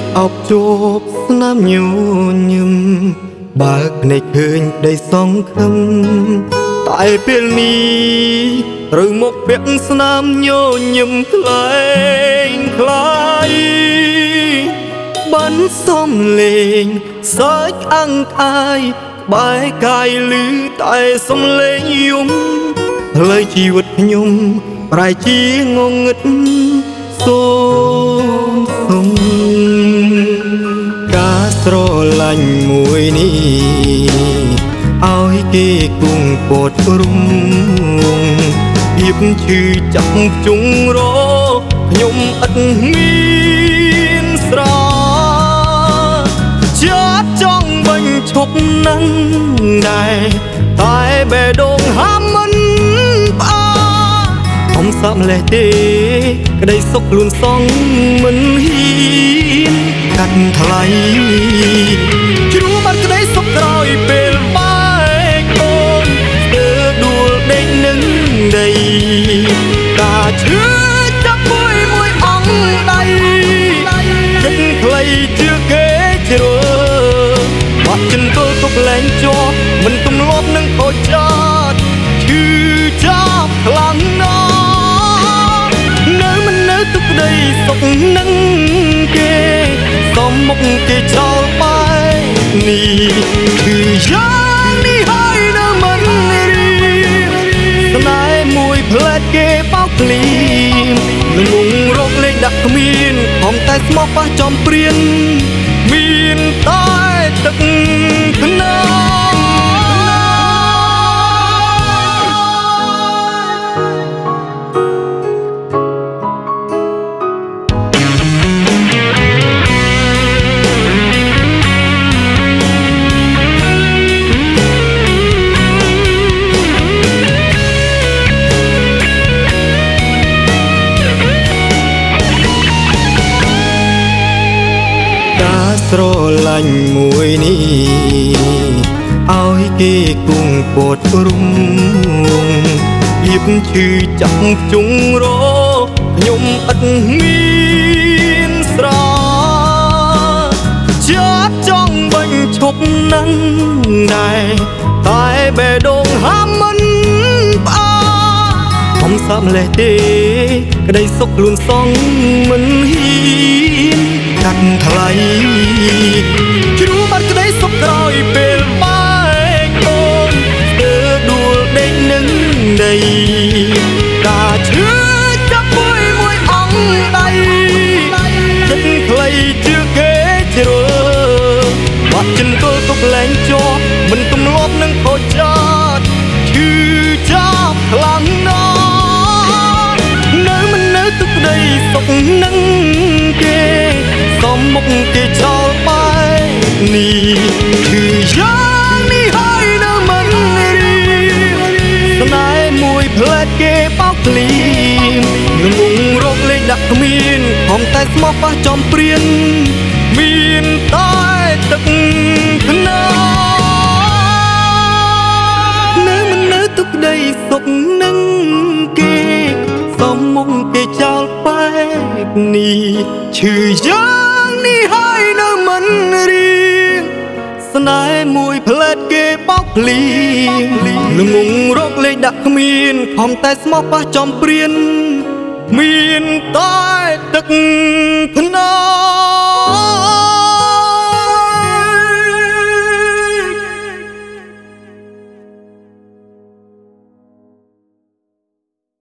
អោបជួបស្នាមញញឹមបើកភ្នែកឃើញដីសងខឹមតែពេលនេះឬមកពាក់ស្នាមញញឹមក្លែងក្លាយបានសំលេងសើចអង្កាយបែកកាយលឺតែសំលេងយំលើជីវិតខ្ញុំប្រែជាងងឹតសូមសុំការស្រឡាញ់មួយនេះឲ្យគេគង់ពោតរុំភាពឈឺចាប់ជុងរខ្ញុំឥតមានស្រាជាចង់បាញ់ឈប់នឹងដែរតែបេះដូងហាមមិនផ្អាកំសាប់លេះទេក្តីសុខលួនសងមិនហ៊ានកាត់ថ្លៃជ្រួបាត់ក្តីសុខក្រោយពេលបែកអូនស្ទើរដួលដេកនឹងដីការឈឺចាប់មួយអង្គដៃគិតខ្លីជឿគេជ្រើបាក់ចិនទល់ទុកលែងជាប់មិនទំលាប់នឹងខូចចាត់ឈឺចាប់ខ្លាំងណាស់នៅមិននៅទុកក្តីសុខនឹងគេសំមុខគេចោលបែកនេះគឺយ៉ាងនេះហើយនៅមិនរៀងស្នេហ៍មួយផ្លែតគេបោកគ្លីមលងងរកលេខដាក់គ្មានខំតែស្មោះប៉ះចំព្រៀនមានតែទឹកភ្នែកស្រឡាញ់មួយនេះឲ្យគេគង់ពោតរុំភាពឈឺចាប់ជុងរខ្ញុំឥតមានស្រាជាចង់បាញ់ឈប់នឹងដែរតែបេះដូងហាមមិនផ្អាកំសាប់លេះទេក្តីសុខលួនសងមិនហ៊ានកាត់ថ្លៃជ្រួបាត់ក្តីសុខក្រោយពេលបែកអូនស្ទើរដួលដេកនឹងដីការឈឺចាប់មួយអង្គដៃគិតខ្លីជឿគេជ្រើបាក់ចិនទល់ទុកលែងជាប់មិនទំលាប់នឹងខូចចាត់ឈឺចាប់ខ្លាំងណាស់នៅមិននៅទុកក្តីសុខនឹងគេសំមុខគេចោលបែកនេះគឺយ៉ាងនេះហើយនៅមិនរៀងស្នេហ៍មួយផ្លែតគេបោកគ្លីមលងងរកលេខដាក់គ្មានខំតែស្មោះប៉ះចំព្រៀនមានតែទឹកភ្នែកនៅមិននៅទុកក្តីសុខនឹងគេសំមុខគេចោលបែកនេះឈឺយ៉ាងនេះហើយនៅមិនរៀងស្នេហ៍មួយផ្លែតគេបោកភ្លៀងលងងរកលេខដាក់គ្មានខំតែស្មោះប៉ះចំព្រៀនមានតែទឹកភ្នែក